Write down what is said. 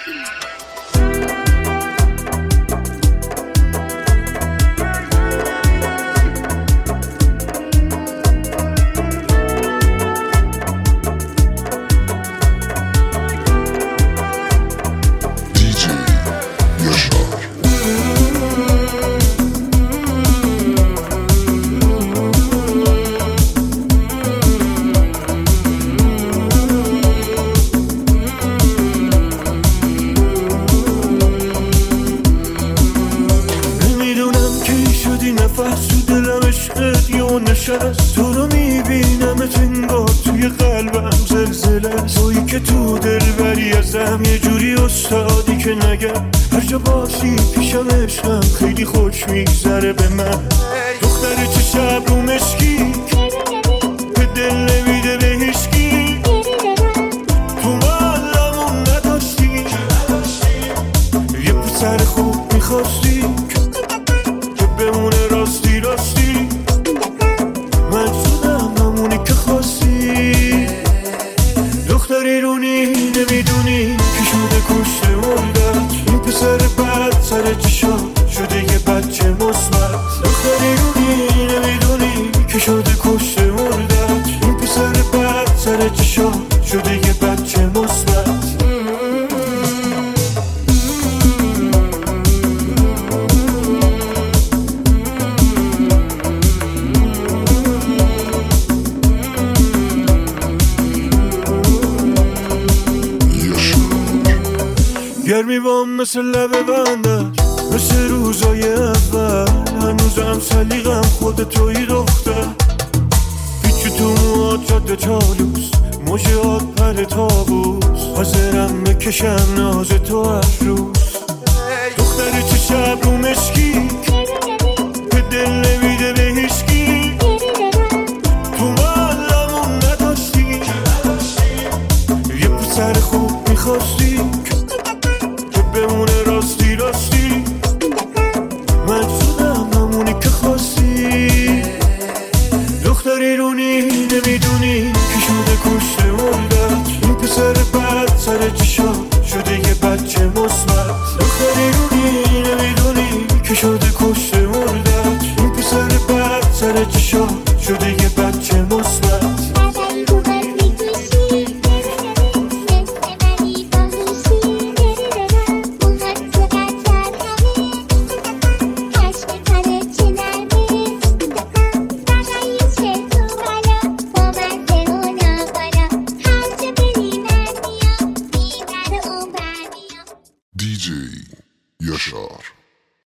نفس تو دلم عشقت یه نشست، تو رو میبینم انگار توی قلبم زلزله، تویی که تو دلبری ازم یه جوری استادی که نگم هر جا باشی پیشم عشقم خیلی خوش میگذره به من. دختر چه شب رو مشکی که دل نمیده به هیچکی، تو محلمون نداشتی یه پسر خوب میخواستی که بمونه راستی راستی، من شدم همونی که خواستی. دختری رونی نمیدونی که شده کشته مردت، این پسر بد سر چشا شده یه بچه مثبت. دختری رونی نمیدونی که شده کشته مردت، این پسر بد سر چشا شده یه بچه مثبت. گرمی بام مثل لبه بندش، مثل روزای اول، هنوزم سلیقم خود توی دختر. پیچو تو موهات جاده چالوس، موجهات پر تابوس، حاضرم بکشم ناز تو هر روز. دختر چه شب رو مشکی که دل نمیده به هیچکی، تو محلمون نداشتی یه پسر خوب میخواستی که بمونه راستی راستی، من شدم همونی که خواستی. دختری رونی نمیدونی که شده کشته مردت، این پسر بد سر چشا شده یه بچه مثبت. دختری رونی نمیدونی که شده کشته مردت، این پسر بد سر چشا شده یه بچه مثبت. DJ Yaşar.